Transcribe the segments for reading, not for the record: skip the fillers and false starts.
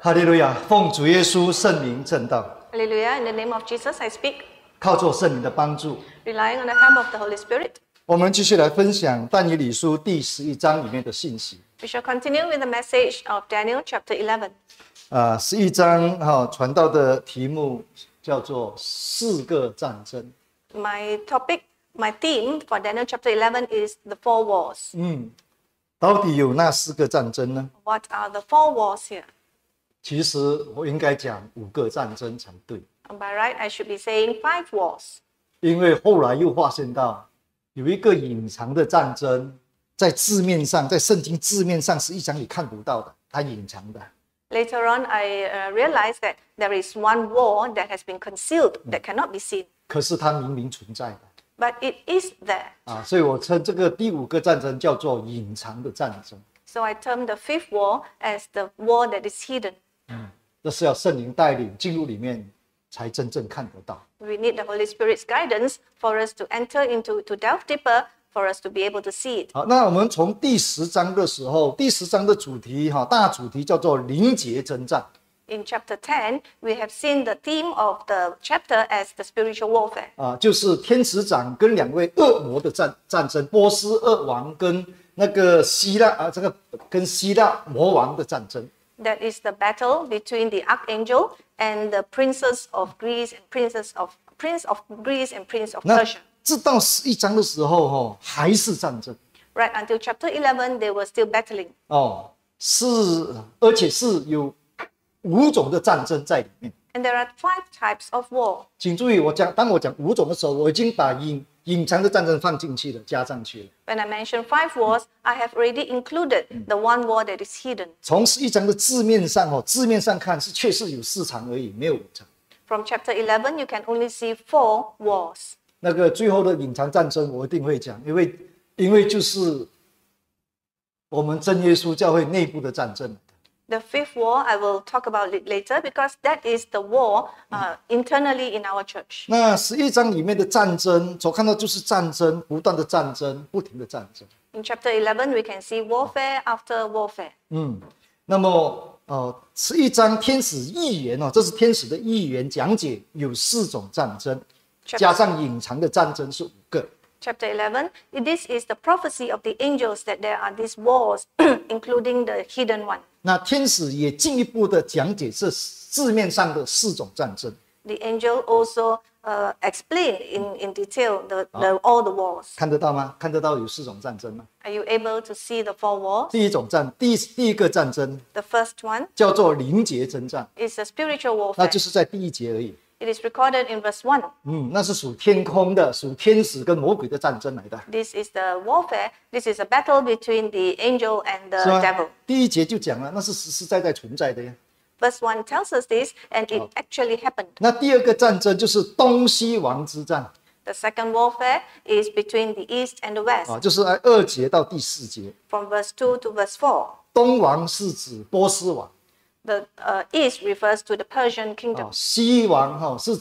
哈利路亚！奉主耶稣圣名证道， Hallelujah. In the name of Jesus, I speak, 靠着圣灵的帮助， relying on the help of the Holy Spirit. 我们继续来分享但以理书第11章里面的信息。 We shall continue with the message of Daniel chapter 11. 11章传道的题目叫做四个战争。 My theme for Daniel chapter 11 is the four wars. 到底有那四个战争呢？ What are the four wars here? 其实我应该讲5个战争才对， And by right, I should be saying 5 wars. 因为后来又发现到有一个隐藏的战争，在字面上，在圣经字面上是一章里看不到的，它隐藏的。 Later on, I realized that there is one war that has been concealed, that cannot be seen. 可是它明明存在的。 But it is there. 所以我称这个第5个战争叫做隐藏的战争。 So I term the 5th war as the war that is hidden. 这是要圣灵带领进入里面才真正看得到。 We need the Holy Spirit's guidance for us to enter into, to delve deeper, for us to be able to see it. 好，那我们从第10章的时候，第10章的主题大主题叫做灵界征战。 In chapter 10, we have seen the theme of the chapter as the spiritual warfare. 就是天使长跟2位恶魔的战争，波斯恶王跟那个希腊这个跟希腊魔王的战争。 That is the battle between the archangel and the princes of Greece and prince of Greece and prince of 那 Persia. 直到11章的时候还是战争。 Right until chapter 11, they were still battling. 而且是有5种的战争在里面。 And there are 5 types of war. 请注意，当我讲5种的时候，我已经把隐藏的战争放进去了，加上去了。 When I mention 5 wars, I have already included the one war that is hidden. 从11章的字面上看是确实有4场而已，没有5场。 From chapter 11, you can only see 4 wars. 那个最后的隐藏战争，我一定会讲，因为就是我们真耶稣教会内部的战争。 The 5th war, I will talk about it later because that is the war internally in our church. 那11章里面的战争，所看到就是战争，不断的战争，不停的战争。 In chapter 11, we can see warfare after warfare. 那么11章天使预言这是天使的预言讲解，有4种战争，加上隐藏的战争是5个。 Chapter 11, this is the prophecy of the angels that there are these wars, including the hidden one. 那天使也进一步的讲解这字面上的4种战争。 The angel also explained in detail all the wars. 看得到吗？看得到有4种战争吗？ Are you able to see the 4 wars? 第一个战争 The first one 叫做灵界征战， is a spiritual 那 warfare. 就是在第1节而已。 It is recorded in verse 1. 那是属天空的，属天使跟魔鬼的战争来的， This is the warfare. This is a battle between the angel and the 是吗 devil.？ 第1节就讲了，那是实实在在存在的呀。 Verse 1 tells us this, and it actually happened. 那第2个战争就是东西王之战 The second warfare is between the east and the west, 就是2节到第4节。 from verse 2 to verse 4. 东王是指波斯王， The east refers to the Persian kingdom. 西王是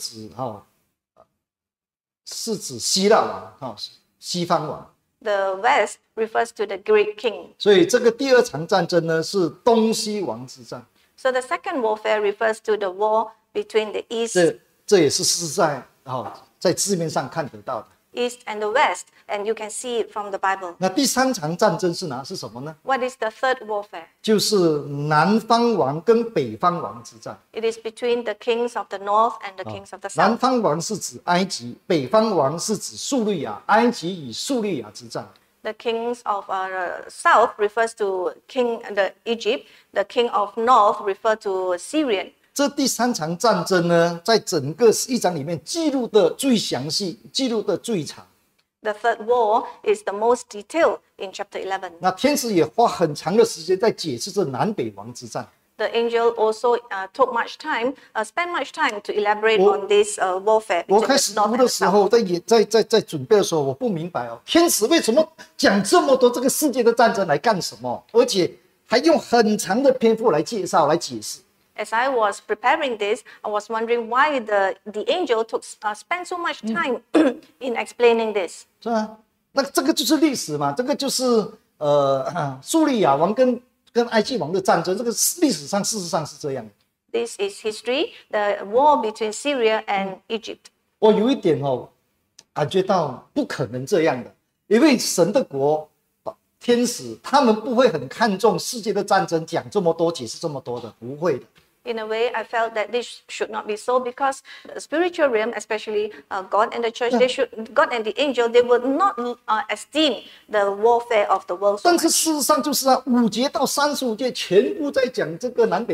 指希腊王西方王。 The west refers to the Greek king. 所以这个第2场战争呢是东西王之战， So the second warfare refers to the war between the east 这也是实在在字面上看得到的。 and the west, and you can see it from the Bible. 那第3场战争是什么呢？ What is the third warfare? 就是南方王跟北方王之战。 It is between the kings of the north and the kings of the 南 south. 方王是指埃及，北方王是指叙利亚，埃及与叙利亚之战。 The kings of south refers to Egypt. The king of north refer to Syrian. 这第3场战争呢，在整个11章里面记录的最详细，记录的最长。 The third war is the most detailed in chapter 11. 那天使也花很长的时间在解释这南北王之战。 The angel also spent much time to elaborate on this warfare 我 between 开 the 始 north 读 and 的 the 时候， south. 在准备的时候，我不明白天使为什么讲这么多这个世界的战争来干什么，而且还用很长的篇幅来介绍、来解释。 As I was preparing this, I was wondering why the angel spent so much time in explaining this. 是吧？那这个就是历史嘛，这个就是叙利亚王跟跟埃及王的战争，这个历史上事实上是这样的。 This is history, the war between Syria and Egypt. 我有一点感觉到不可能这样的，因为神的国天使他们不会很看重世界的战争，讲这么多，解释这么多的，不会的。 In a way, I felt that this should not be so because the spiritual realm, especially God and the church, God and the angel, they would not esteem the warfare of the world so 但是 much. 事实上就是5节到35节全部在讲这个南北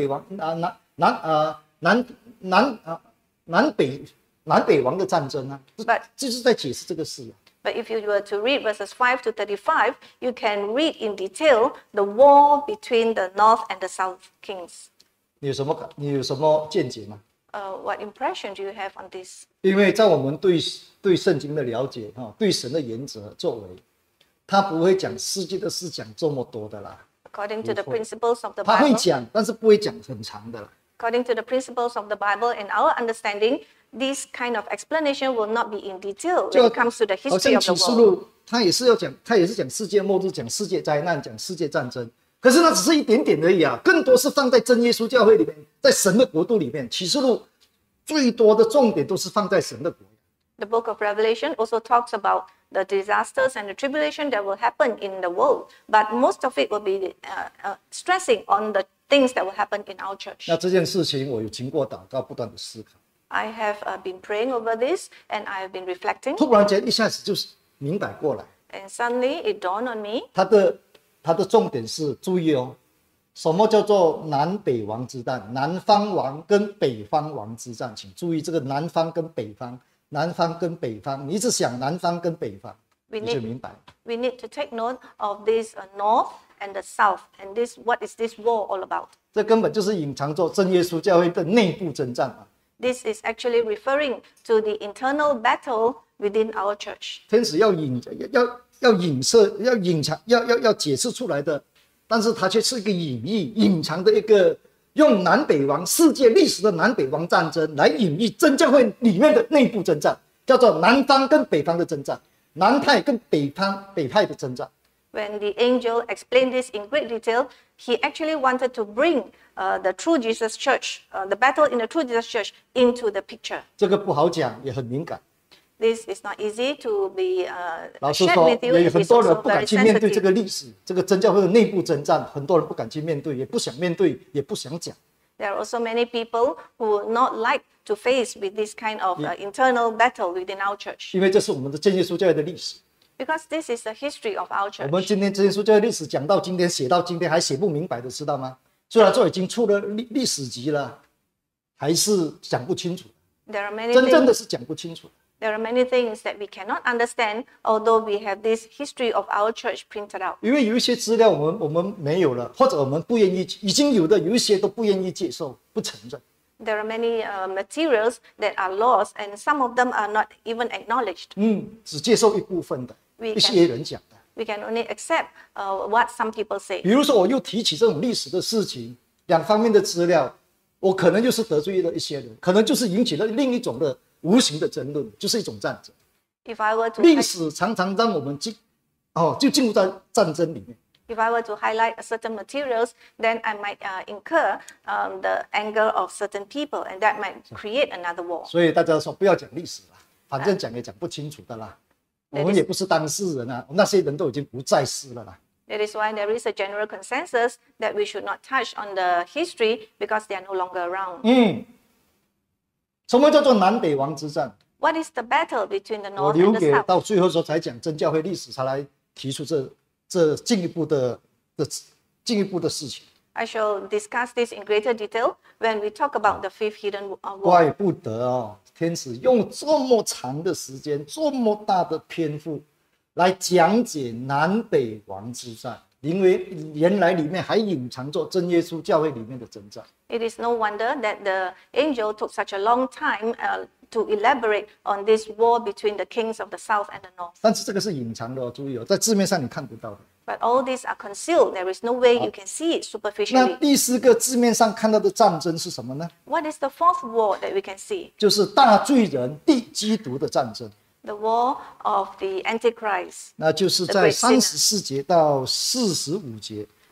王的战争啊，就是在解释这个事啊。 But if you were to read verses 5 to 35, you can read in detail the war between the north and the south kings. 你有什么见解吗？ What impression do you have on this? 因为在我们对圣经的了解对神的原则作为，他不会讲世界的事讲这么多的啦。 According to the principles of the 他会 Bible, 讲，但是不会讲很长的啦。 according to the principles of the Bible and our understanding, this kind of explanation will not be in detail when it comes to the 好 history 像 of 启 the 示 world. 录，他也是讲世界末日，讲世界灾难，讲世界战争。可是那只是一点点而已啊，更多是放在真耶稣教会里面，在神的国度里面。启示录最多的重点都是放在神的国。 The book of Revelation also talks about the disasters and the tribulation that will happen in the world, but most of it will be stressing on the things that will happen in our church. 那这件事情，我有经过祷告，不断的思考。 I have been praying over this and I have been reflecting, 突然间一下子就是明白过来， and suddenly it dawned on me. 它的重点是注意哦，什么叫做南北王之战？南方王跟北方王之战，请注意这个南方跟北方，南方跟北方，你一直想南方跟北方， We 你就 need, 明白。 we need to take note of this north and the south, and what is this war all about? 这根本就是隐藏着真耶稣教会的内部征战嘛。 This is actually referring to the internal battle within our church. 天使要影射、要隐藏、要解释出来的，但是它却是一个隐喻、隐藏的一个，用南北王世界历史的南北王战争来隐喻真教会里面的内部征战，叫做南方跟北方的征战，南派跟北派的征战。 When the angel explained this in great detail, he actually wanted to bring the true Jesus church, the battle in the true Jesus church, into the picture. 这个不好讲，也很敏感。 This is not easy to be 老实 shared 说， with you. 也有 It 很 is 多人 also 不敢 very 去面对这 sensitive. 个历史，这个真教会的内部征战，很多人不敢去面对，也不想面对，也不想讲。 There are also many people who would not like to face with this kind of internal battle within our church, 因为这是我们的真耶稣教会的历史。 because this is the history of our 我们 church. 今天真耶稣教会历史讲到今天，写到今天还写不明白的，知道吗？虽然说已经出了历史集了，还是讲不清楚， There are many 真正的 things. 是讲不清楚。 There are many things that we cannot understand, although we have this history of our church printed out. 因为有一些资料我们没有了，或者我们不愿意，已经有的有一些都不愿意接受，不承认。 There are many materials that are lost, and some of them are not even acknowledged. 只接受一部分的， We 一些人讲的。 We can only accept what some people say. 比如说，我又提起这种历史的事情，两方面的资料，我可能就是得罪了一些人，可能就是引起了另一种的无形的争论，就是一种战争。 If I were to 历史常常让我们就进入在战争里面。 If I were to highlight certain materials, then I might incur the anger of certain people, and that might create another war. 所以大家说不要讲历史了，反正讲也讲不清楚的啦。我们也不是当事人啊，那些人都已经不在世了啦。 That is why there is a general consensus that we should not touch on the history because they are no longer around. 什么叫做南北王之战？ What is the battle between the 我 north 留 and the 给 south? 到最后的时候才讲真教会历史，才来提出这进一步的事情。 I shall discuss this in greater detail when we talk about the fifth hidden war. 怪不得天使用这么长的时间、这么大的篇幅来讲解南北王之战，因为原来里面还隐藏着真耶稣教会里面的征战。 It is no wonder that the angel took such a long time to elaborate on this war between the kings of the south and the north. 但是这个是隐藏的注意在字面上你看不到的。 But all these are concealed. There is no way you can see it 那 superficially. 第四个字面上看到的战争是什么呢？ What is the fourth war that we can see? 就是大罪人敌基督的战争。 The war of the Antichrist. 那就是在34节到45节，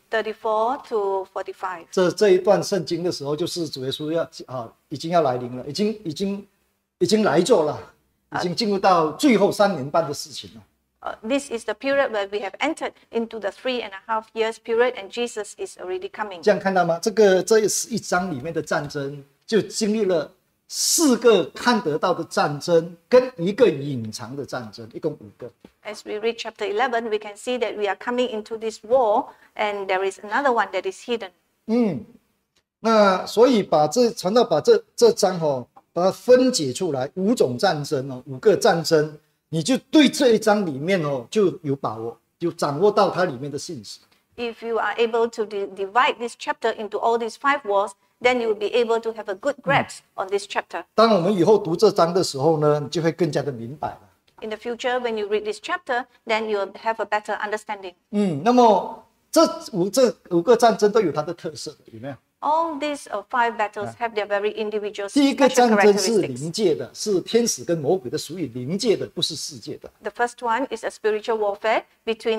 34 to 45. 这一段圣经的时候，就是主耶稣已经要来临了，已经来做了，已经进入到最后3年半的事情了。 This is the period where we have entered into the 3.5 years period, and Jesus is already coming. 这样看到吗？这11章里面的战争，就经历了4个看得到的战争，跟1个隐藏的战争，一共5个。 As we read chapter 11, we can see that we are coming into this war, and there is another one that is hidden. 那所以传道把这章把它分解出来，5种战争5个战争。你就对这一章里面就有把握，就掌握到它里面的信息。 If you are able to divide this chapter into all these 5 wars, then you will be able to have a good grasp on this chapter. 当我们以后读这章的时候呢，你就会更加的明白了。 In the future, when you read this chapter, then you will have a better understanding. 那么这5个战争都有它的特色，有没有？ All these 5 battles have their very individual 第一个 special 战争是 characteristics. 灵界的，是天使跟魔鬼的，属于灵界的，不是世界的。 The first one is a spiritual warfare between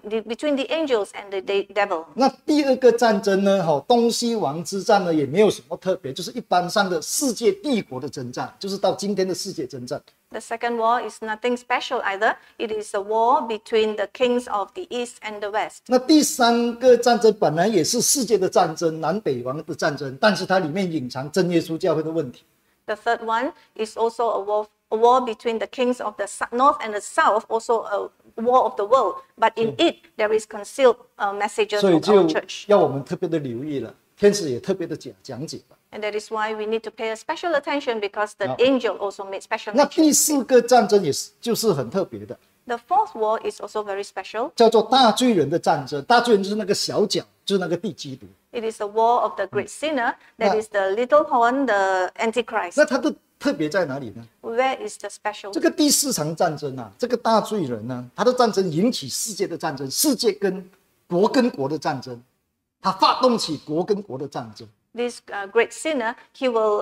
the angels and the devil. 那第二个战争呢？东西王之战呢，也没有什么特别，就是一般上的世界帝国的征战，就是到今天的世界征战。 The second war is nothing special either. It is a war between the kings of the East and the West. 那第3个战争本来也是世界的战争，南北王的战争，但是它里面隐藏真耶稣教会的问题。 The third one is also a war between the kings of the North and the South, also a war of the world. But in it, there is concealed messages 所以 of 就 our church. 要我们特别的留意了，天使也特别的讲解了。 And that is why we need to pay a special attention, because the angel also made special 那 mention. 第4个战争就是很特别的， The fourth war is also very special. 叫做大罪人的战争。大罪人就是那个小角，就是那个地基督。 It is the war of the great sinner, that is the little horn, the Antichrist. 那它的特别在哪里呢？ Where is the special? 这个第4场战争啊，这个大罪人呢，他的战争引起世界的战争，世界跟国的战争，他发动起国跟国的战争。 This great sinner, he will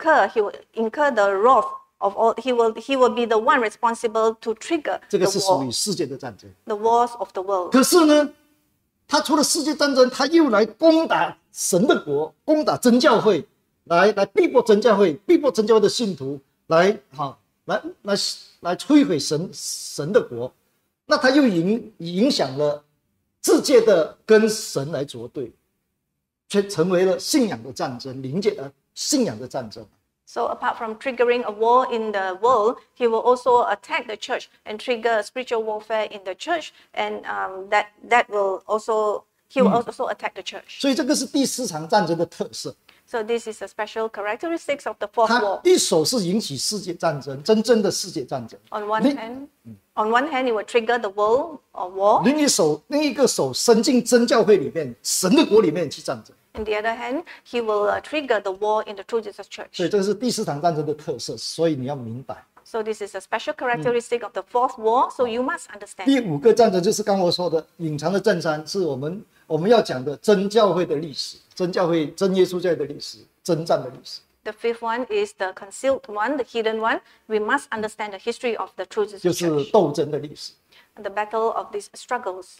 incur the wrath of all. He will be the one responsible to trigger 这 the 个是属于 war, 世界的战争。 the wars of the world. 可是呢，他除了世界战争，他又来攻打神的国，攻打真教会，来逼迫真教会，逼迫真教会的信徒，来摧毁神的国。那他又影响了世界的跟神来作对，却成为了信仰的战争，灵界的信仰的战争。 So apart from triggering a war in the world, he will also attack the church and trigger spiritual warfare in the church, and that will also he will also attack the church. 所以这个是第4场战争的特色。 So this is a special characteristics of the fourth 它 war. 一手是引起世界战争，真正的世界战争。 On one hand, it will trigger the world or war. 另一个手伸进真教会里面，神的国里面去战争。 On the other hand, he will trigger the war in the True Jesus 所 Church. 以这个是第4场战争的特色，所以你要明白。 So this is a special characteristic of the fourth war. So you must understand. 第5个战争就是刚我说的隐藏的正山，是我们要讲的真教会的历史，真教会、真耶稣教会的历史，征战的历史。 The fifth one is the concealed one, the hidden one. We must understand the history of the True 就 Jesus 是 Church 斗争的历史。 and the battle of these struggles.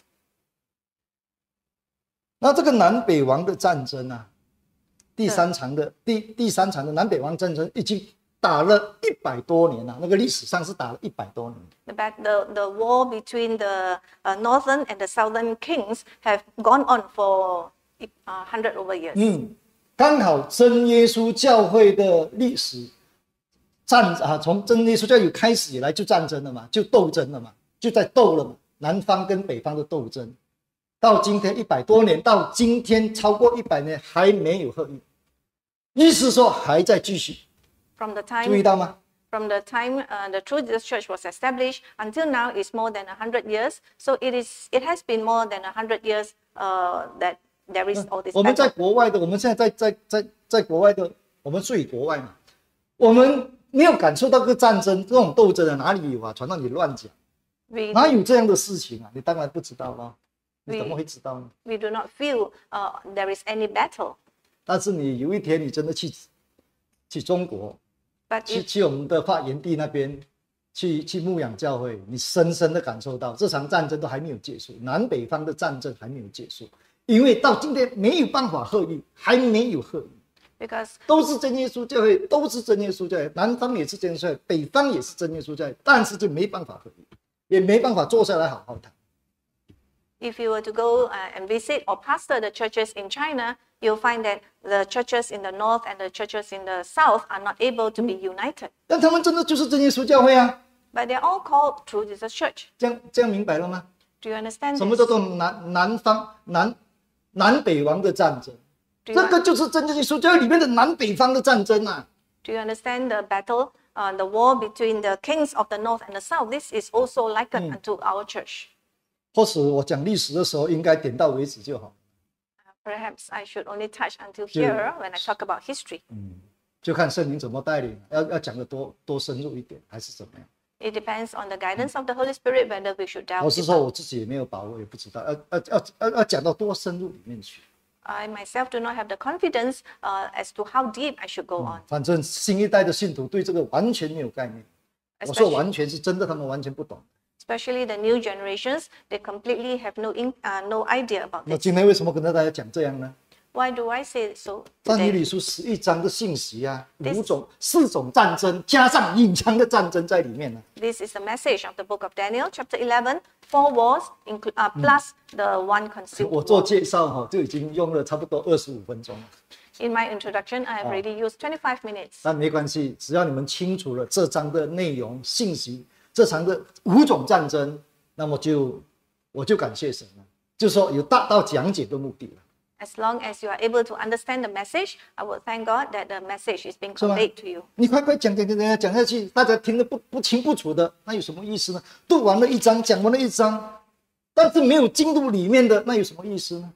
那这个南北王的战争啊，第三场的南北王战争已经打了100多年了，那个历史上是打了100多年。 The war between the northern and the southern kings have gone on for 100 over years. 刚好真耶稣教会的历史从真耶稣教会开始以来就战争了嘛，就斗争了嘛，就在斗了嘛，南方跟北方的斗争，到今天100多年，到今天超过100年还没有合一，意思说还在继续。 From the 注意 time 到吗？ the True Jesus Church was established until now is more than 100 years. So it has been more than 100 years that there is all this 我们在 battle. 国外的，我们现在在国外的，我们睡国外嘛，我们没有感受到这个战争这种斗争啊，哪里有啊？传到你乱讲， We 哪有这样的事情啊？你当然不知道了，你怎么会知道呢？ do not feel there is any battle. 但是你有一天你真的去中国， But if 去我们的发源地那边去牧养教会，你深深的感受到这场战争都还没有结束，南北方的战争还没有结束， 因为到今天没有办法合一，还没有合一， because 都是真耶稣教会，都是真耶稣教会，南方也是真耶稣教会，北方也是真耶稣教会，但是就没办法合一，也没办法坐下来好好谈。 if you were to go and visit or pastor the churches in China, you'll find that the churches in the north and the churches in the south are not able to be united. 但他们真的就是真耶稣教会啊， But they're all called True Jesus Church. 这样明白了吗？ Do you understand 什么叫 this? 做南北王的战争？ Do you, 这个就是真耶稣教会里面的南北方的战争啊！ do you understand the battle, the war between the kings of the north and the south? This is also likened unto our church. 或许我讲历史的时候，应该点到为止就好， Perhaps I should only touch until here when I talk about history. 就看圣灵怎么带领，要讲的多深入一点，还是怎么样？ It depends on the guidance of the Holy Spirit whether we should 老 delve 实说， deeper. 我自己也没有把握，也不知道要讲到多深入里面去。 I myself do not have the confidence as to how deep I should go on. 反正新一代的信徒对这个完全没有概念。我说完全是真的，他们完全不懂。 Especially the new generations, they completely have no idea about 那 this. 今天为什么跟大家讲这样呢？ Why do I say so 但以 today? 理书11章的信息啊， This- 4种战争，加上隐藏的战争在里面呢、 This is the message of the book of Daniel, chapter 11, 4 wars plus the one concealed 我做 war. 介绍就已经用了差不多25分钟了， In my introduction, I have already used 25 minutes. 但没关系，只要你们清楚了这章的内容、信息，这章的5种战争，那么我就感谢神了，就说有达到讲解的目的了。 As long as you are able to understand the message, I will thank God that the message is being 是吗？ conveyed to you. 你快讲下去，大家听得不清不楚的，那有什么意思呢？读完了一章，讲完了一章，但是没有进入里面的，那有什么意思呢？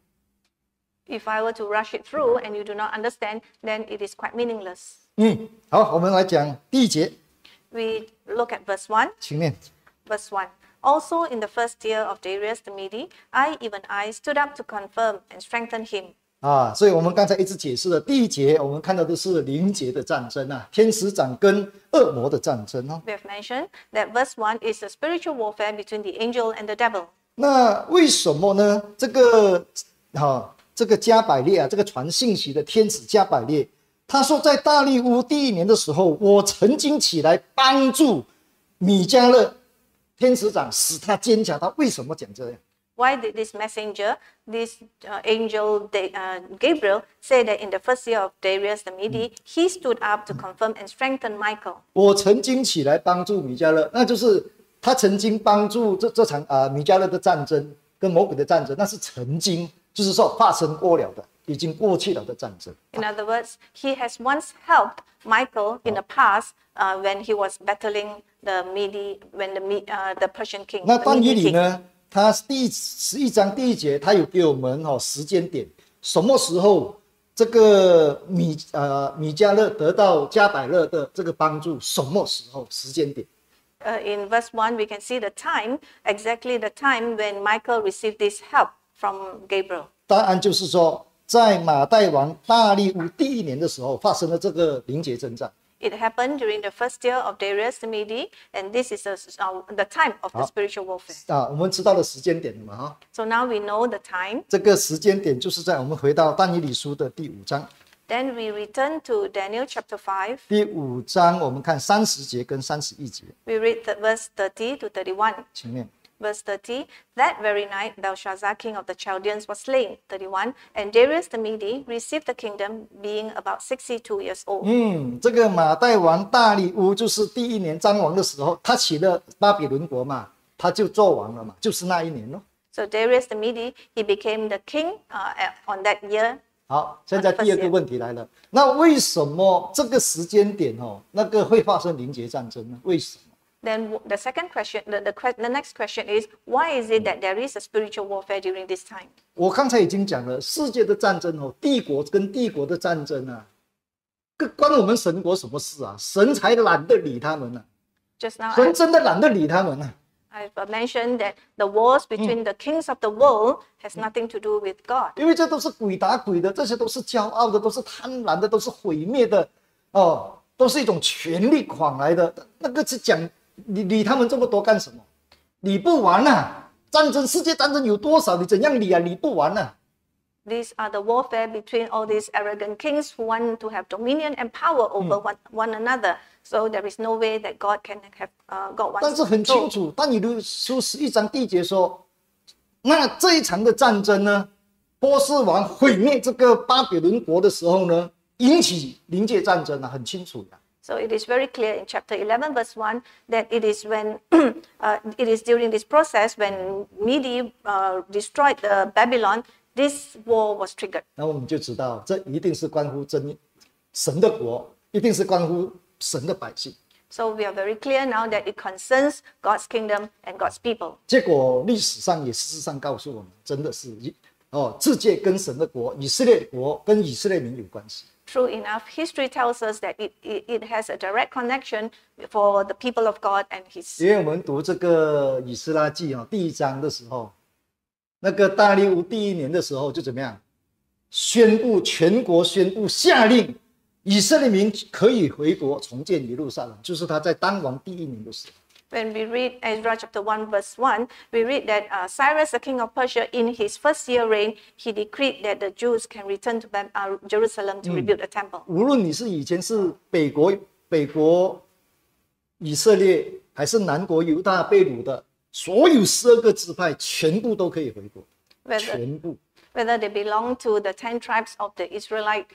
If I were to rush it through and you do not understand, then it is quite meaningless. 好，我们来讲第1节， We look at verse 1. 请念。 Verse 1. Also in the first year of Darius the Mede, even I, stood up to confirm and strengthen him. 所以我们刚才一直解释了第1节，我们看到的是灵界的战争啊，天使长跟恶魔的战争哦。 We have mentioned that verse 1 is the spiritual warfare between the angel and the devil. 那为什么呢？这个加百列啊，这个传信息的天使加百列，他说在大利乌第1年的时候，我曾经起来帮助米迦勒天使长，使他坚强。他为什么讲这样？ Why did this messenger, this angel Gabriel, say that in the first year of Darius the Mede, he stood up to confirm and strengthen Michael? 我曾经起来帮助米迦勒，那就是他曾经帮助这场米迦勒的战争跟魔鬼的战争，那是曾经，就是说发生过了的，已经过去了的战争。 In other words, he has once helped Michael in the past when he was battling the Mede, when the Persian king. 那 the 但以 Mede 理 king. 呢？他第11章第1节，他有给我们时间点，什么时候这个米迦勒得到加百勒的这个帮助，什么时候时间点？ In verse 1, we can see the time, exactly the time when Michael received this help from Gabriel. 答案就是说，在马代王大利乌第1年的时候，发生了这个灵界征战。 It happened during the first year of Darius the Mede, and this is the time of the spiritual warfare. 我们知道了时间点了嘛哈？ So now we know the time. 这个时间点就是在我们回到但以理书的第5章。 Then we return to Daniel chapter 5. 第5章我们看30节跟31节， We read verse 30 to 31. 请念。 Verse 30, that very night Belshazzar, king of the Chaldeans, was slain. 31, and Darius the Mede received the kingdom, being about 62 years old. 这个马代王大利乌就是第1年张王的时候，他起了巴比伦国嘛，他就做王了嘛，就是那1年咯。 So Darius the Mede, he became the king on that year. 好，现在第2个问题来了，那为什么这个时间点那个会发生灵界战争呢？为什么？ Then the second question, the next question is, why is it that there is a spiritual warfare during this time? 我刚才已经讲了，世界的战争帝国跟帝国的战争啊，关我们神国什么事啊？神才懒得理他们呢、 Just now, 神真的懒得理他们呢、 I've mentioned that the wars between the kings of the world has nothing to do with God. 因为这都是鬼打鬼的，这些都是骄傲的，都是贪婪的，都是毁灭的，都是一种权力狂来的。那个是讲理他们这么多干什么？理不完啊！战争，世界战争有多少？你怎样理啊？理不完啊！ These are the warfare between all these arrogant kings who want to have dominion and power over one another. So there is no way that God can have God 但 wants 是 to 很清 control. 楚，但以理书11章第1节说，那这一场的战争呢，波斯王毁灭这个巴比伦国的时候呢，引起临界战争啊，很清楚的。 So it is very clear in chapter 11 verse 1 that it is when it is during this process when Mede destroyed the Babylon, this war was triggered. 那我们就知道，这一定是关乎神的国，一定是关乎神的百姓。 So we are very clear now that it concerns God's kingdom and God's people. 结果历史上也事实上告诉我们，真的是世界跟神的国，以色列国跟以色列民有关系。 True enough, history tells us that it has a direct connection for the people of God and His. 因为我们读这个以斯拉记第1章的时候，那个大利乌第1年的时候就怎么样？全国宣布下令，以色列民可以回国重建耶路撒冷，就是他在当王第1年的时候。 When we read Ezra chapter 1 verse 1, we read that Cyrus, the king of Persia, in his first year reign, he decreed that the Jews can return to Jerusalem to rebuild the temple. 无论你是以前是北国以色列，还是南国犹大被掳的，所有12个支派全部都可以回国，全部。 Whether they belong to the 10 tribes of the Israelite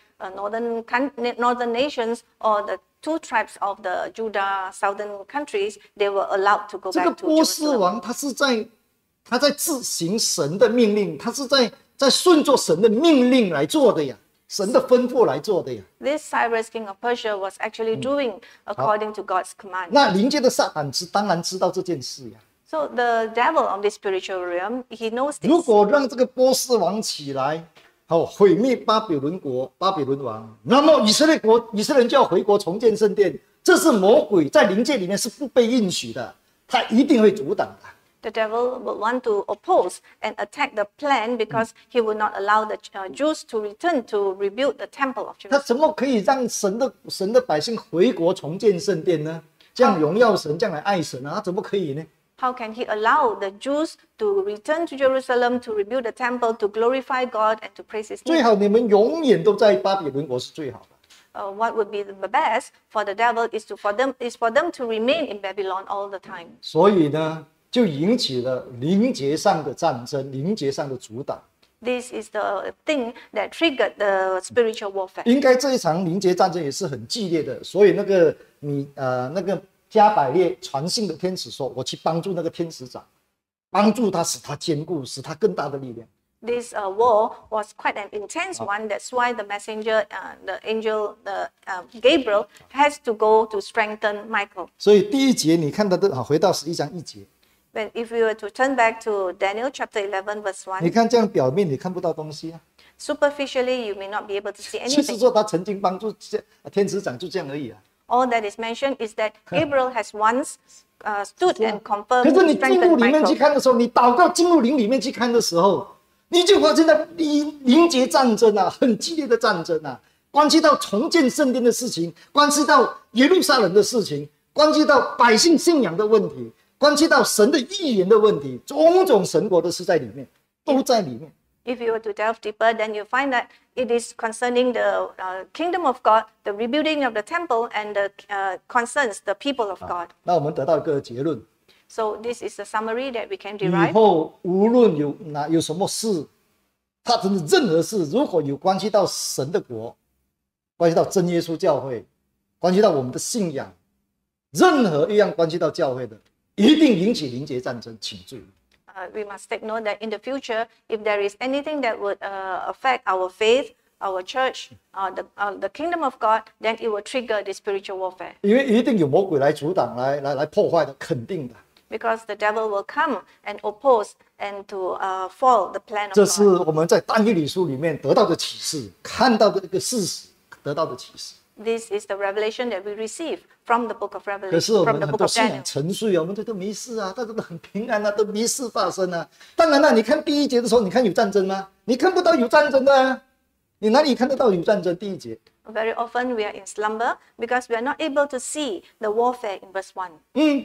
northern nations or the 2 tribes of the Judah southern countries, they were allowed to go 这个 back to 波斯 Jerusalem. 王他在执行神的命令，他是在顺着神的命令来做的呀，神的吩咐来做的呀。 This Cyrus, king of Persia, was actually doing according to God's command. 那灵界的撒旦当然知道这件事呀。 So the devil of the spiritual realm, he knows 如 this. 果让这个波斯王起来，毁灭巴比伦国、巴比伦王，那么以色列人就要回国重建圣殿，这是魔鬼在灵界里面是不被允许的，他一定会阻挡的。 The devil will want to oppose and attack the plan because he will not allow the Jews to return to rebuild the temple of 他 Jerusalem. 怎么可以让神的百姓回国重建圣殿呢？这样荣耀神，这样来爱神啊，他怎么可以呢？ How can he allow the Jews to return to Jerusalem, to rebuild the temple, to glorify God and to praise His 最 name? 好你们永远都在巴比伦国是最好的。 What would be the best for the devil is for them to remain in Babylon all the time. 所以呢，就引起了灵节上的战争，灵节上的阻挡。 This is the thing that triggered the spiritual warfare. 应该这一场灵节战争也是很激烈的，所以那个加百列传信的天使说：“我去帮助那个天使长，帮助他，使他坚固，使他更大的力量。” This war was quite an intense one. That's why the messenger, the angel, Gabriel, has to go to strengthen Michael. 所以第1节你看到的，回到11章1节， If we were to turn back to Daniel chapter 11, verse 你 1, 看这样表面你看不到东西啊。 superficially you may not be able to see 其实 anything. 说他曾经帮助天使长，就这样而已啊。 All that is mentioned is that Gabriel has once stood and 可 confirmed 是你进 strengthened 入里面去 Michael. 看的时候，你祷告进入灵里面去看的时候，你就发现到灵节战争啊，很激烈的战争啊，关系到重建圣殿的事情，关系到耶路撒冷的事情，关系到百姓信仰的问题，关系到神的预言的问题，种种神国的事在里面，都在里面。 If you were to delve deeper, then you find that it is concerning the kingdom of God, the rebuilding of the temple, and the concerns the people of God. 那我们得到一个结论： So this is the summary that we can 以 derive. 后无论有什么事，他真的任何事，如果有关系到神的国，关系到真耶稣教会，关系到我们的信仰，任何一样关系到教会的，一定引起灵节战争，请注意。 We must take note that in the future, if there is anything that would affect our faith, our church, the kingdom of God, then it will trigger the spiritual warfare. 因为一定有魔鬼来阻挡、来破坏的，肯定的。 Because the devil will come and oppose and to foil the plan 这 of 是 God. 我们在但以理书里面得到的启示，看到的一个事实，得到的启示。 This is the revelation that we receive from the book of 可 Revelation, 是我 from 们 the 很 book 多 of 信仰 Daniel. 沉睡啊，我们觉得没事啊，大家都很平安啊，都没事发生啊。当然了，你看第1节的时候，你看有战争吗？你看不到有战争的啊，你哪里看得到有战争？第1节， Very often we are in slumber because we are not able to see the warfare in verse 1.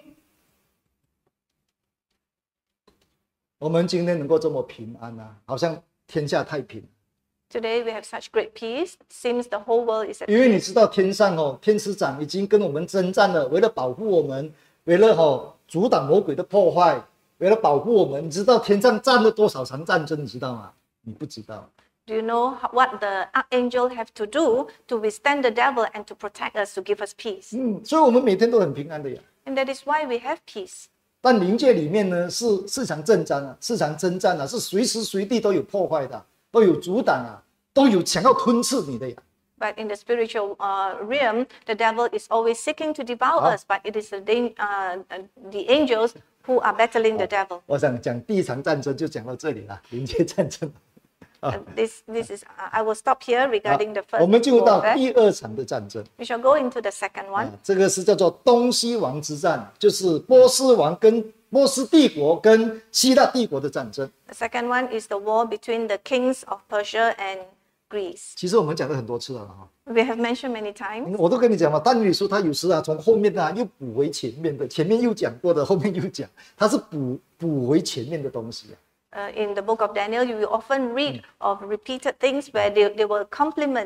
我们今天能够这么平安啊，好像天下太平。 Today we have such great peace. It seems the whole world is at 因为你 peace. 知道天上天使长已经跟我们征战了，为了保护我们，为了阻挡魔鬼的破坏，为了保护我们，你知道天上战了多少场战争？你知道吗？你不知道。 Do you know what the archangel have to do to withstand the devil and to protect us, to give us peace? 所以我们每天都很平安的呀。 And that is why we have peace. 但灵界里面呢，是场征战啊，是场征战啊，是随时随地都有破坏的，都有阻挡啊，都有想要吞噬你的呀。 But in the spiritual realm, the devil is always seeking to devour us, but it is the angels who are battling the devil. 我想讲第一场战争就讲到这里了，灵界战争。 This is I will stop here regarding the 我们 first 进入到 warfare. 第二场的战争。 We shall go into the second one. 这个是叫做东西王之战，就是波斯王跟波斯帝国跟希腊帝国的战争。 The second one is the war between the kings of Persia and Greece. 其实我们讲了很多次了哈， We have mentioned many times. 我都跟你讲嘛，但以理书他有时从后面又补回前面的，前面又讲过的，后面又讲，他是补回前面的东西。 In the book of Daniel, you will often read of repeated things where they will complement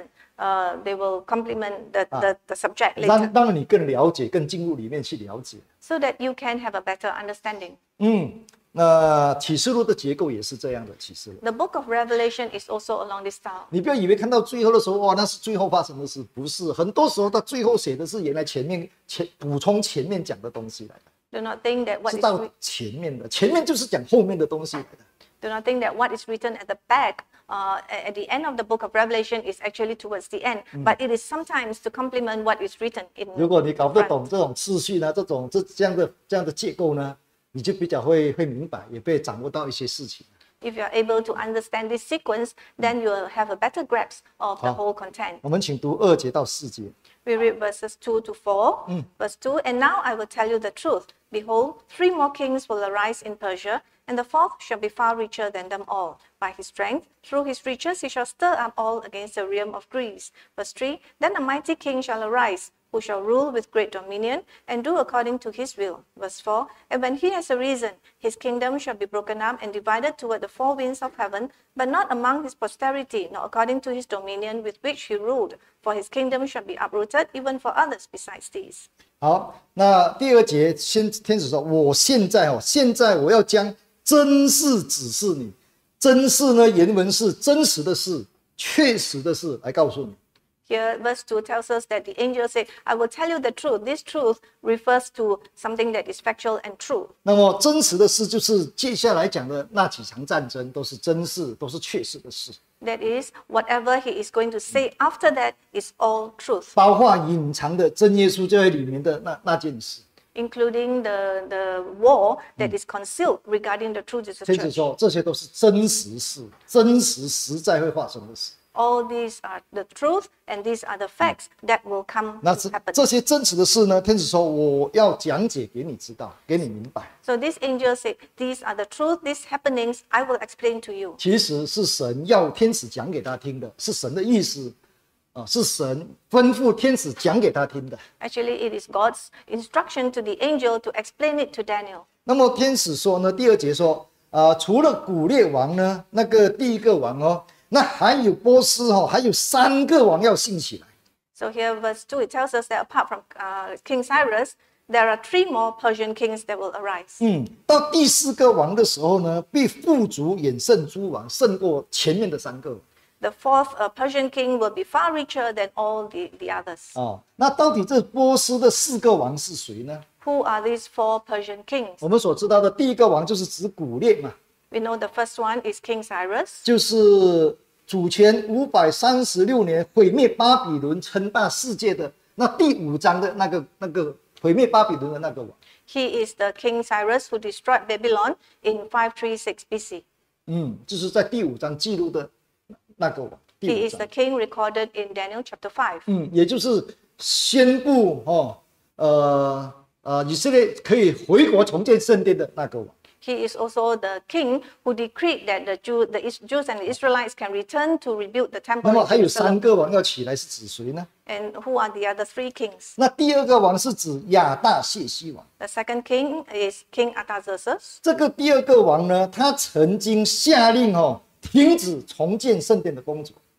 the subject later, 让你更了解，更进入里面去了解。 so that you can have a better understanding. 启示录的结构也是这样的。启示录， The book of Revelation is also along this style. 你不要以为看到最后的时候，哇，那是最后发生的事，不是。很多时候他最后写的是原来补充前面讲的东西来的， Do not think that what 是 is 到前面的，前面就是讲后面的东西来的。 do not think that what is written at the back at the end of the book of Revelation is actually towards the end, but it is sometimes to complement what is written in. 如果你搞不 front. 懂这种次序呢，这样的结构呢，你就比较会明白，也会掌握到一些事情。 If you are able to understand this sequence, then you will have a better grasp of the whole content. 我们请读2节到4节。 We read verses 2 to 4. Verse 2, and now I will tell you the truth. Behold, 3 more kings will arise in Persia, and the 4th shall be far richer than them all. By his strength, through his riches, he shall stir up all against the realm of Greece. Verse 3, then a mighty king shall arise, who shall rule with great dominion and do according to his will. Verse 4, and when he has arisen, his kingdom shall be broken up and divided toward the 4 winds of heaven, but not among his posterity, nor according to his dominion with which he ruled. For his kingdom shall be uprooted, even for others besides these. 好，那第2节，天使说：“我现在我要将真事指示你。真事呢，原文是真实的事、确实的事，来告诉你。” Here, verse 2 tells us that the angel said, I will tell you the truth. This truth refers to something that is factual and true. 那么真实的事就是接下来讲的那几场战争，都是真事，都是确实的事， That is, whatever he is going to say after that is all truth, 包括隐藏的真耶稣就在里面的那件事。 including the war that is concealed regarding the true Jesus 天使 church. 说，这些都是真实事，真实实在会发生的事。 All these are the truth, and these are the facts that will come 那 to happen. 这些真实的事呢？天使说，我要讲解给你知道，给你明白。 So this angel said, these are the truth, these happenings, I will explain to you. 其实是神要天使讲给他听的，是神的意思是神吩咐天使讲给他听的。 Actually, it is God's instruction to the angel to explain it to Daniel. 那么天使说呢，第2节说，除了古列王呢，那个第一个王那还有波斯还有3个王要兴起来。 So here, verse 2, it tells us that apart from King Cyrus, there are 3 more Persian kings that will arise. 到第4个王的时候呢，必富足远胜诸王，胜过前面的3个王。 The 4th Persian king will be far richer than all the others. 那到底这波斯的4个王是谁呢？ Who are these 4 Persian kings? 我们所知道的第一个王就是指古列嘛， We know the first one is King Cyrus. 就是主前536年毁灭巴比伦称霸世界的那第5章的那个毁灭巴比伦的那个王。 He is the King Cyrus who destroyed Babylon in 536 BC. 就是在第5章记录的那个王。第 He 5 is 章 the king recorded in Daniel chapter 5. 也就是宣布以色列可以回国重建圣殿的那个王。 He is also the king who decreed that the Jews and the Israelites can return to rebuild the 那 temple 么 in 还有3 Jerusalem. 个王要起来是指谁呢？ And who are the other 3 kings? 那第2个王是指亚大谢西王。 The second king is King Artaxerxes. 这个第2个王呢，他曾经下令停止重建圣殿的工作。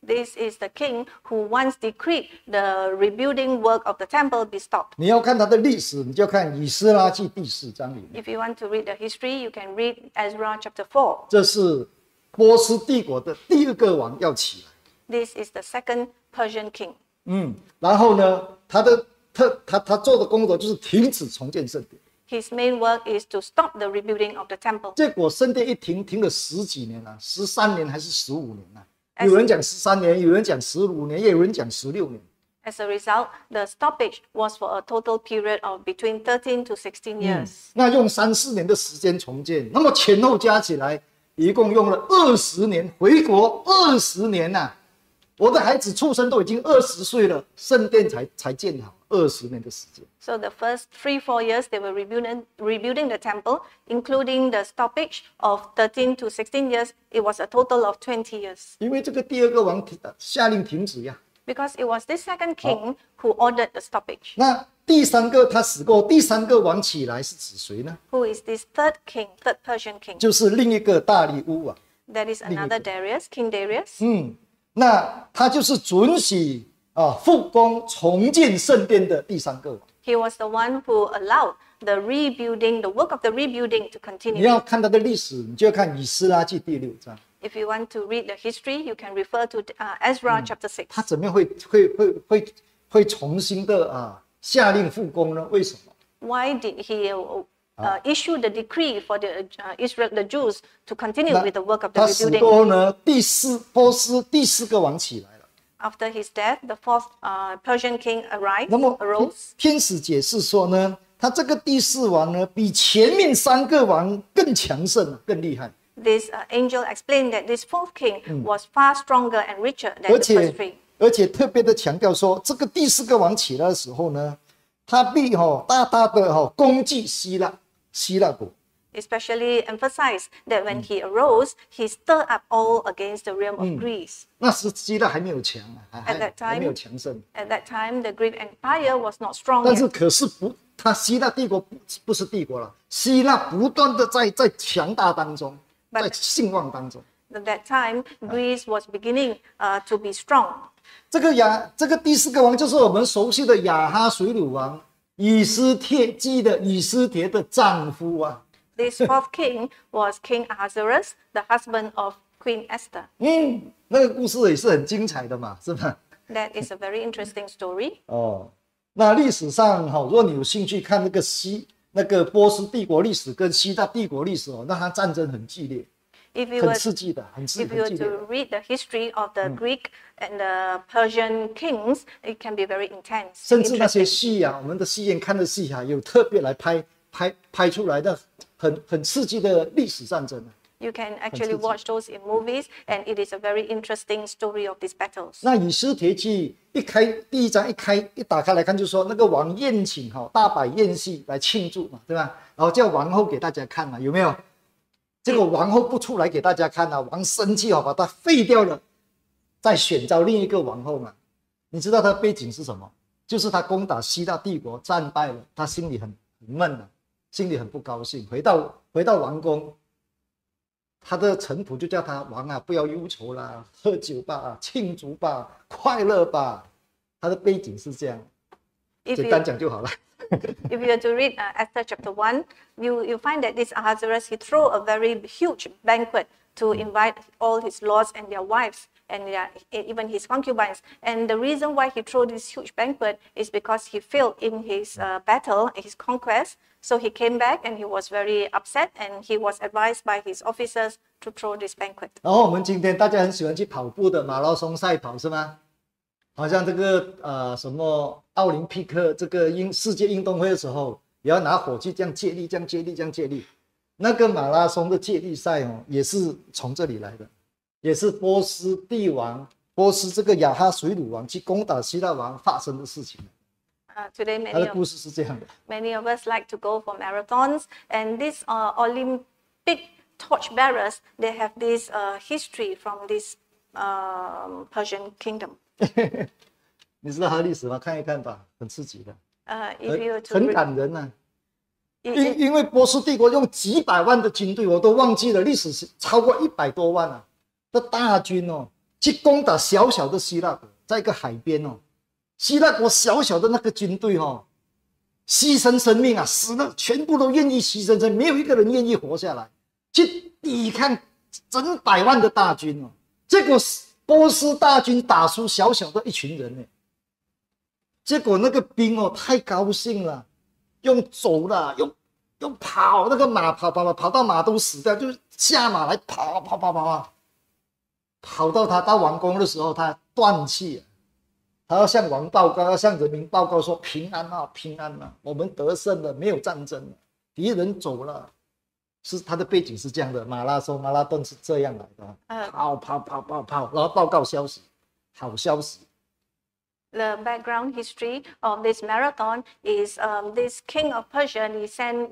This is the king who once decreed the rebuilding work of the temple be stopped. 你要看他的历史，你就看以斯拉记第4章里面， If you want to read the history, you can read Ezra chapter 4. 这是波斯帝国的第2个王要起来。 This is the second Persian king. 然后呢，他做的工作就是停止重建圣殿。 His main work is to stop the rebuilding of the temple. 结果圣殿一停了10几年了，13年还是15年了。有人讲13年，有人讲15年，也有人讲16年。 As a result, the stoppage was for a total period of between 13 to 16 years. 那用3、4年的时间重建，那么前后加起来，一共用了20年，回国20年呐、我的孩子出生都已经20岁了，圣殿才建好，20年的时间。 So the first 3-4 years they were rebuilding the temple, including the stoppage of 13 to 16 years. It was a total of 20 years. 因为这个第2个王下令停止呀。 Because it was this second king who ordered the stoppage. 那第3个他死过，第3个王起来是指谁呢？ Who is this third king, third Persian king? 就是另一个大利乌啊。 That is another Darius, King Darius. 那他就是准许复工重建圣殿的第3个王。 He was the one who allowed the rebuilding, the work of the rebuilding to 你 continue. 要看他的历史，你就要看以斯拉记第6章。 If you want to read the history, you can refer to Ezra chapter 6. 他怎么样会重新的下令复工呢？为什么？ Why did he issue the decree for the the Jews to continue with the work of the 他死 rebuilding? 后呢，波斯第4个王起来了。 After his death, the fourth Persian king 那么 arose. 天使解释说呢，他这个第4王呢，比前面3个王更强盛，更厉害。 This angel explained that this fourth king was far stronger and richer than 而 the first 且 three. 而且特别的强调说，这个第4个王起来的时候呢，他必大大的攻击希腊国。 Especially emphasized that when he arose, he stirred up all against the realm of Greece. 那时希腊还没有强啊， At that 还没有 time, 强盛。 at that time, the Greek Empire was not strong 但是 yet. 可是他希腊帝国不是帝国了，希腊不断的在强大当中， But- 在兴旺当中。 At that time, Greece was beginning to be strong. 这个第4个王就是我们熟悉的亚哈水鲁王，以斯帖的丈夫啊。 This fourth king was King Ahasuerus, the husband of Queen Esther. 那个故事也是很精彩的嘛，是吧？ That is a very interesting story. 那历史上如果你有兴趣看那个波斯帝国历史跟希腊帝国历史那它战争很激烈， If you 很 were 刺激的，很激 If you were 烈 to 的。 read the history of the Greek and the Persian kings, it can be very intense. 甚 and 至那些 interesting. 戏我们的戏院看的戏有特别来拍出来的很刺激的历史战争。 You can actually watch those in movies, and it is a very interesting story of these battles. 那以斯帖记第1章一打开来看，就说那个王宴请大摆宴席来庆祝嘛，对吧？然后叫王后给大家看嘛，有没有？这个王后不出来给大家看王生气把她废掉了，再选召另一个王后嘛。你知道他的背景是什么？就是他攻打希腊帝国战败了，他心里很闷心里很不高兴，回到王宫。他的臣仆就叫他王不要忧愁啦，喝酒吧，庆祝吧，快乐吧。他的背景是这样， If 简 you, 单讲就好了。 if you were to read Esther chapter 1, you find that this Ahasuerus, he threw a very huge banquet to invite all his lords and their wives and even his concubines. And the reason why he threw this huge banquet is because he failed in his battle, his conquest. So he came back and he was very upset, and he was advised by his officers to throw this banquet. 然后我们今天大家很喜欢去跑步的马拉松赛跑是吗？好像这个什么奥林匹克这个世界运动会的时候，也要拿火去这样借力，这样借力，这样借力。那个马拉松的借力赛也是从这里来的，也是波斯帝王、波斯这个亚哈水鲁王去攻打希腊王发生的事情。 Today, 他的故事是这样的。 many of us like to go for marathons, and these Olympic torch bearers, they have this history from this Persian kingdom. 你知道他的历史吗？看一看吧，很刺激的， If you were to 很 read, 感人啊。 it- 因为波斯帝国用几百万的军队，我都忘记了，历史是超过100多万的大军去攻打小小的希腊国，在一个海边哦，希腊国小小的那个军队哦，牺牲生命啊，死了全部都愿意牺牲生命，没有一个人愿意活下来，去抵抗整百万的大军哦。结果波斯大军打输小小的一群人呢，结果那个兵哦太高兴了，用走了，用跑，那个马跑到马都死掉，就下马来跑到他到王宫的时候，他断气了。他要向王报告，要向人民报告说平安啊，平安啊，我们得胜了，没有战争了，敌人走了。是他的背景是这样的，马拉顿是这样来的，跑，然后报告消息，好消息。 The background history of this marathon is this king of Persia, and he sent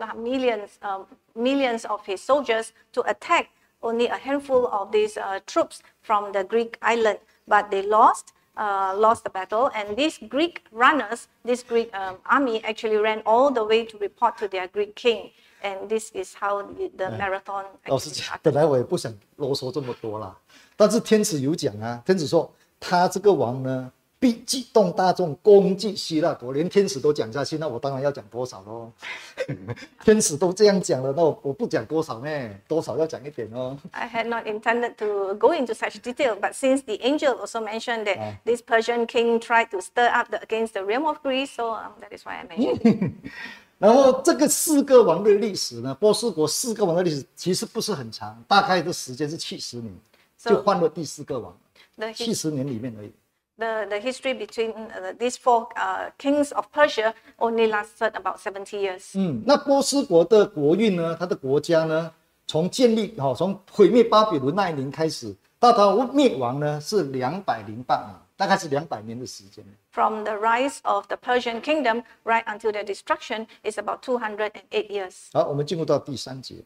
millions of his soldiers to attack only a handful of these troops from the Greek island, but they lost the battle, and these Greek runners, this Greek army actually ran all the way to report to their Greek king, and this is how the marathon 老实 actually 讲， started. 本来我也不想啰嗦这么多啦，但是天子有讲啊，天子说他这个王呢，必激动大众攻击希腊国，连天使都讲下去，那我当然要讲多少咯。天使都这样讲了，那我不讲多少呢？多少要讲一点哦。 I had not intended to go into such detail, but since the angel also mentioned that this Persian king tried to stir up against the realm of Greece, so that is why I mentioned it. 然后这个四个王的历史呢，波斯国四个王的历史其实不是很长，大概的时间是70年，就换了第四个王，70年里面而已。 The history between these four kings of Persia only lasted about 70 years. 那波斯国的国运呢，它的国家呢，从建立从毁灭巴比伦那一年开始，到它灭亡呢是208年，大概是200年的时间。 From the rise of the Persian kingdom right until their destruction is about 208 years. 好，我们进入到第3节。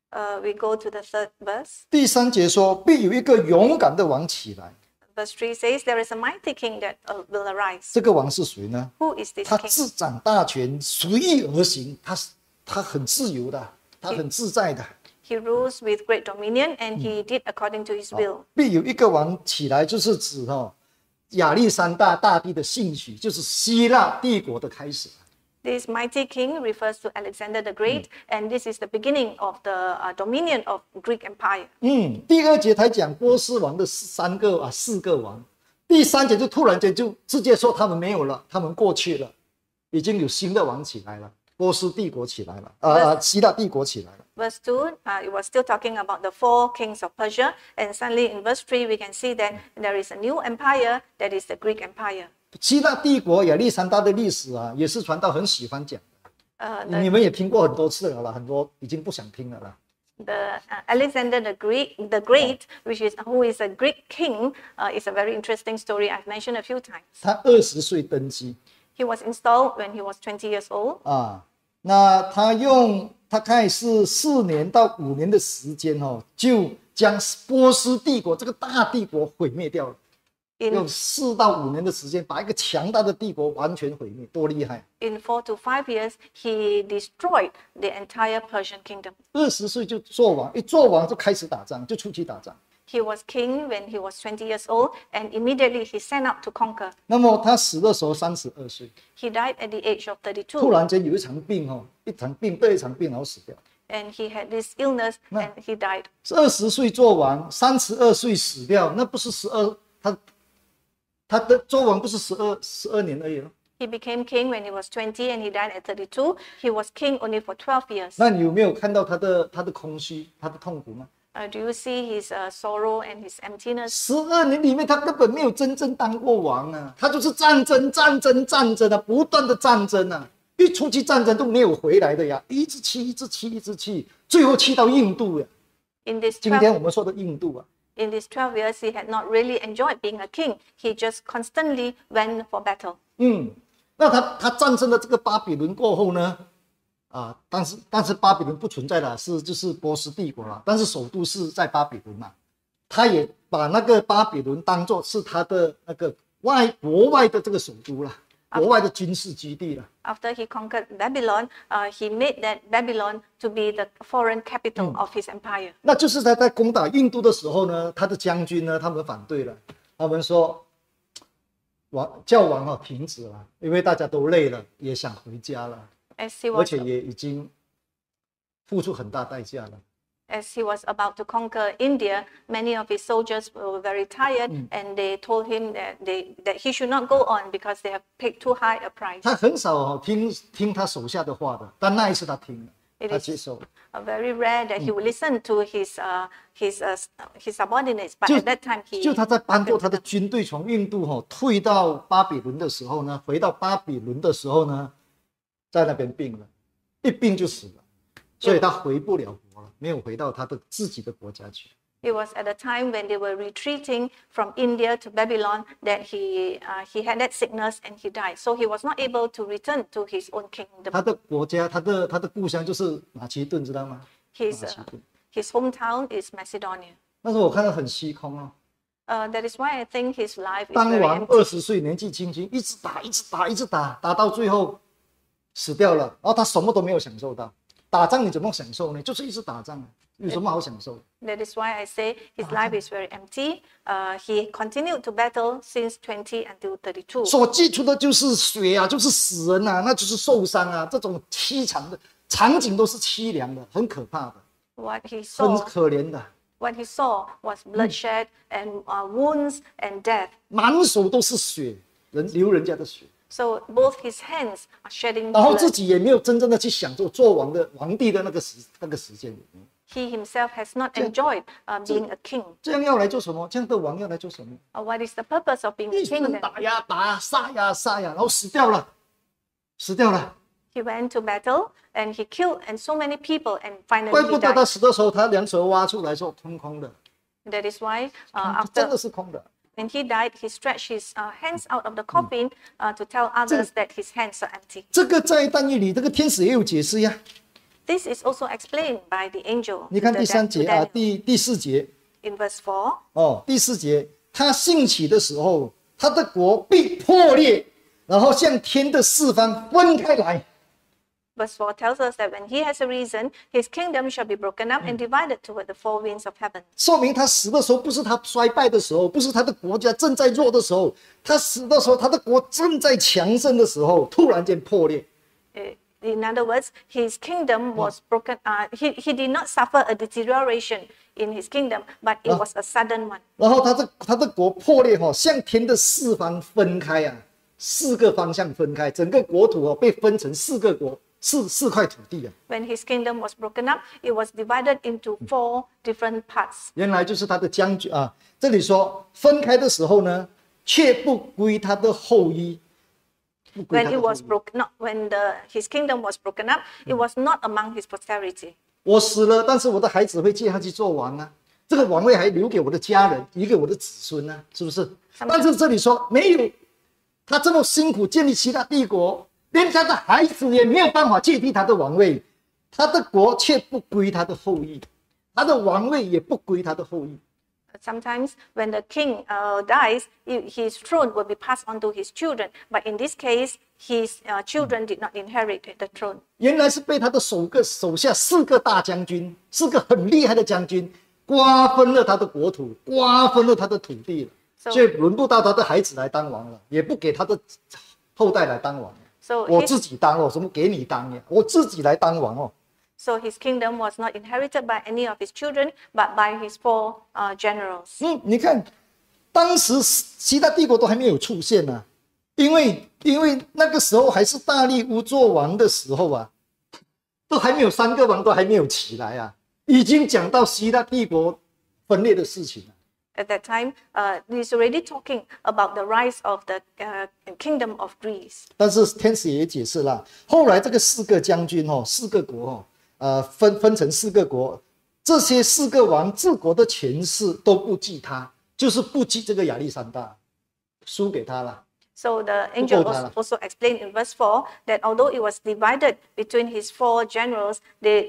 We go to the third verse. 第3节说，必有一个勇敢的王起来。 Verse 3 says, there is a mighty king that will arise. 这个王是谁呢？ Who is this 他 king? 自掌大权，随意而行，他很自由的，他很自在的。 He rules with great dominion, and he did according to his will. 必有一个王起来，就是指亚历山大大帝的兴起，就是希腊帝国的开始。 This mighty king refers to Alexander the Great, and this is the beginning of the dominion of Greek Empire. 第2节才讲波斯王的4个王，第3节就突然间就直接说他们没有了，他们过去了，已经有新的王起来了，波斯帝国起来了，希腊帝国起来了。 Verse 2, it was still talking about the 4 kings of Persia, and suddenly in verse 3 we can see that there is a new empire, that is the Greek Empire. 希腊帝国亚历山大的历史啊，也是传道很喜欢讲的，你们也听过很多次了啦，很多已经不想听了啦。 The Alexander the Great, who is a Greek king, is a very interesting story I've mentioned a few times. 他20岁登基 He was installed when he was 20 years old. 那他开始4年到5年的时间就将波斯帝国这个大帝国毁灭掉了。用4到5年的时间，把一个强大的帝国完全毁灭，多厉害！ In 4 to 5 years, he destroyed the entire Persian kingdom. 20岁就做王，一做王就开始打仗，就出去打仗。 He was king when he was 20 years old, and immediately he set out to conquer. 那么他死的时候32岁， He died at the age of 32. 突然间有一场病得一场病，然后死掉。 And he had this illness, and he died. 20岁做王，32岁死掉，那不是他的做王不是12年而已了。 He became king when he was 20, and he died at 32. He was king only for 12 years. 那你有没有看到他的空虚，他的痛苦吗？ Do you see his sorrow and his emptiness? 12年里面，他根本没有真正当过王啊，他就是战争啊，不断的战争啊，一出去战争都没有回来的呀，一直去，最后去到印度呀。今天我们说的印度啊。 In these 12 years, he had not really enjoyed being a king. He just constantly went for battle. 那他战胜了这个巴比伦过后呢，但是巴比伦不存在了，就是波斯帝国了，但是首都是在巴比伦嘛，他也把那个巴比伦当作是他的那个国外的这个首都了。 国外的军事基地了。 After he conquered Babylon, he made that Babylon to be the foreign capital of his empire. 那就是他在攻打印度的时候呢，他的将军呢，他们反对了，他们说叫王停止了，因为大家都累了，也想回家了，而且也已经付出很大代价了。 As he was about to conquer India, many of his soldiers were very tired, and they told him that he should not go on because they have paid too high a price. 他很少听他手下的话的，但那一次他听了，他接受。 Very rare that he would listen to his subordinates, but at that time he 就他在搬过他的军队从印度退到巴比伦的时候呢，回到巴比伦的时候呢，在那边病了，一病就死了，所以他回不了国了，没有回到他的自己的国家去。 It was at a time when they were retreating from India to Babylon that he had that sickness and he died. So he was not able to return to his own kingdom. 他的国家，他的故乡就是马其顿，知道吗？ His hometown is Macedonia. 那时候我看到很虚空哦。 That is why I think his life is 当 very 王 empty. 20岁，年纪轻轻，一直打，打到最后死掉了，然后他什么都没有享受到。打仗你怎么享受呢？就是一直打仗，有什么好享受？ That is why I say his life is very empty. He continued to battle since 20 until 32. 所记出的就是血啊，就是死人啊，那就是受伤啊，这种凄惨的场景都是凄凉的，很可怕的， What he 很 saw, 可怜的， what he saw was bloodshed and wounds and death. 满手都是血，流人家的血。 So both his hands are shedding 然后自 blood. 己也没有真正的去享受做皇帝的那个时间里面。 He himself has not enjoyed being a king. 这样要来做什么？这样的王要来做什么？ What is the purpose of being a 一 king 直 then? 打呀打，杀呀杀呀，然后死掉了。 He went to battle and he killed and so many people and 怪 finally 不 he 得他 died. 死的时候，他两手挖出来说空空的， That is why 真 after 的是空的。 when he died, he stretched his hands out of the coffin to tell others that his hands are empty. 这个在但以理这个天使也有解释呀。 This is also explained by the angel 你看 in 第 the 3 节啊， Daniel. 第4节 In verse 4. 哦，第4节，他兴起的时候，他的国必破裂，然后向天的四方分开来。 Verse 4 tells us that when he has arisen, his kingdom shall be broken up and divided toward the four winds of heaven. 说明他死的时候不是他衰败的时候，不是他的国家正在弱的时候，他死的时候，他的国正在强盛的时候，突然间破裂。 In other words, his kingdom was broken. He did not suffer a deterioration in his kingdom, but it was a sudden one. 然后他的国破裂向天的四方分开啊，4个方向分开，整个国土被分成4个国，四块土地啊。 When his kingdom was broken up, it was divided into 4 different parts. 原来就是他的将军啊。这里说分开的时候呢，却不归他的后裔。 When it was when his kingdom was broken up, it was not among his posterity. 我死了，但是我的孩子会接他去做王啊，这个王位还留给我的家人，留给我的子孙啊，是不是？但是这里说没有，他这么辛苦建立其他帝国，连他的孩子也没有办法接替他的王位，他的国却不归他的后裔，他的王位也不归他的后裔。 Sometimes when the king dies, his throne will be passed on to his children. But in this case, his children did not inherit the throne. 原来是被他的手下4个大将军，4个很厉害的将军，瓜分了他的国土，瓜分了他的土地了，所以轮不到他的孩子来当王了，也不给他的后代来当王。我自己当了，什么给你当呀？我自己来当王哦。 So his kingdom was not inherited by any of his children, but by his 4 generals. 你看，当时其他帝国都还没有出现呢、因为那个时候还是大力乌做王的时候啊，都还没有3个王都还没有起来啊，已经讲到希腊帝国分裂的事情了。 At that time, he's already talking about the rise of the kingdom of Greece. 但是天使也解释了，后来这个4个将军4个国分成4个国，这些4个王治国的权势都不记他，就是不记这个亚历山大，输给他了。 So the angel also explained in verse 4 that although it was divided between his 4 generals,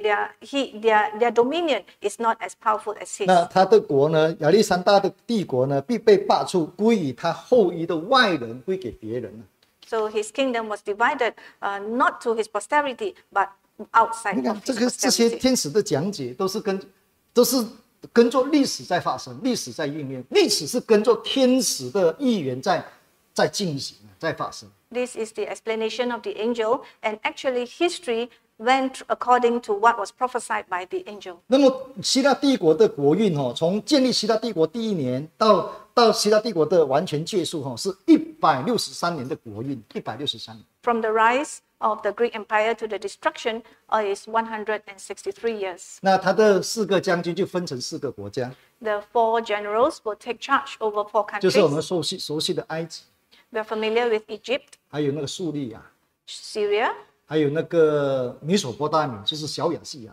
their dominion is not as powerful as his. 那他的国呢，亚历山大的帝国呢，必被罢黜，归于他后裔的外人，归给别人了。 So his kingdom was divided not to his posterity, but outside 你看 of 这 his 这些 posterity. 天使的讲解都是跟着历史在发生，历史在应验，历史是跟着天使的预言在进行，在发生。 This is the explanation of the angel, and actually history went according to what was prophesied by the angel. 那么希腊帝国的国运从建立希腊帝国第一年到希腊帝国的完全结束是163年的国运，163年。 From the rise of the Greek Empire to the destruction is 163 years. 那他的4个将军就分成4个国家， The 4 generals will take charge over 4 就是我 countries. 们熟悉的埃及， We are familiar with Egypt, 还有那个叙利亚， Syria, 还有那个米索波大米，就是小亚细亚。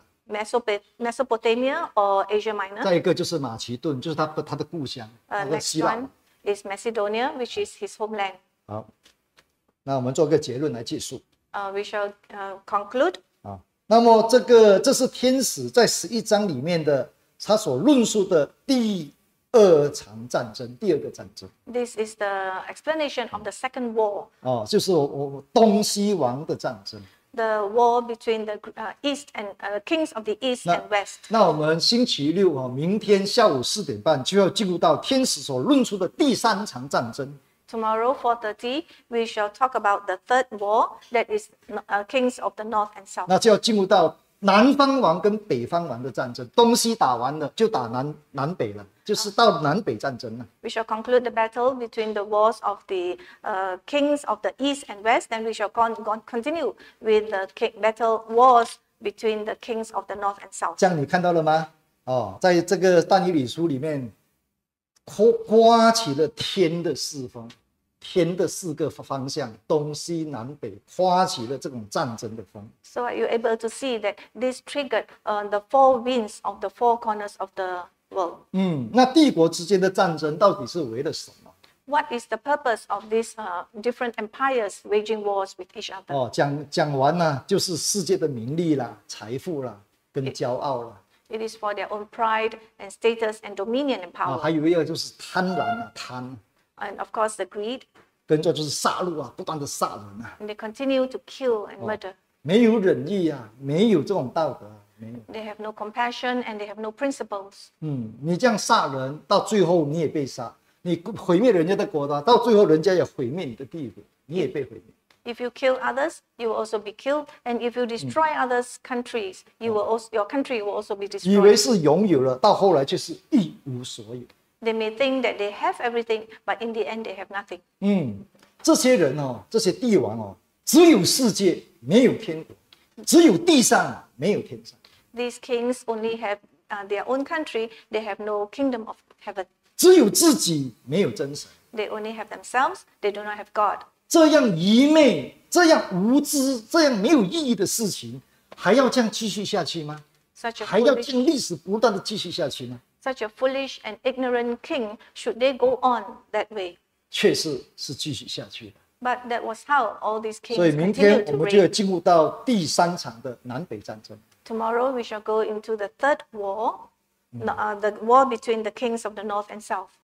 Mesopotamia or Asia Minor. 再一个就是马其顿，就是他的故乡，那个 Next 希腊。 one is Macedonia, which is his homeland. 好，那我们做个结论来结束。 We shall conclude. 啊，那么这是天使在11章里面的他所论述的第2场战争，第2个战争。 This is the explanation of the second war, 就是我东西王的战争。 the war between the East and kings of the East and West. 那我们星期六明天下午4点半就要进入到天使所论述的第3场战争。 Tomorrow, 4:30, we shall talk about the third war, that is kings of the North and South. 那就要进入到南方王跟北方王的战争，东西打完了就打南北了，就是到南北战争了。 We shall conclude the battle between the wars of the kings of the East and West, and we shall continue with the battle wars between the kings of the North and South. 这样你看到了吗？在这个但以理书里面，刮起了天的4风，天的4个方向，东西南北，刮起了这种战争的风。 So are you able to see that this triggered the 4 winds of the 4 corners of the world? 那帝国之间的战争到底是为了什么？ What is the purpose of these different empires waging wars with each other? 讲完了，就是世界的名利啦、财富啦，跟骄傲啦。 It is for their own pride and status and dominion and power. 还有一个就是贪婪啊，贪， And of course, the greed. 跟着就是杀戮啊，不断的杀人啊， And they continue to kill and murder. 没有忍义啊，没有这种道德啊，没有。 They have no compassion and they have no principles. 你这样杀人，到最后你也被杀，你毁灭人家的国家，到最后人家也毁灭你的帝国，你也被毁灭。 If you kill others, you will also be killed. And if you destroy others' countries, your country will also be 以为 destroyed. 是拥有了，到后来却是一无所有。 They may think that they have everything, but in the end, they have nothing. 这些人这些帝王只有世界没有天国，只有地上没有天上， These kings only have their own country. They have no kingdom of heaven. 只有自己没有真神。 They only have themselves. They do not have God. 这样愚昧、这样无知、这样没有意义的事情，还要这样继续下去吗？ Such a 还要 foolish, 经历史不断的继续下去吗？ such a foolish and ignorant king, should they go on that way? 确实是继续下去的。 But that was how all these kings 所以明天 continued 我 to 们就要 reign. 进入到第3场的南北战争。 Tomorrow we shall go into the third war, the war between the kings of the North and South.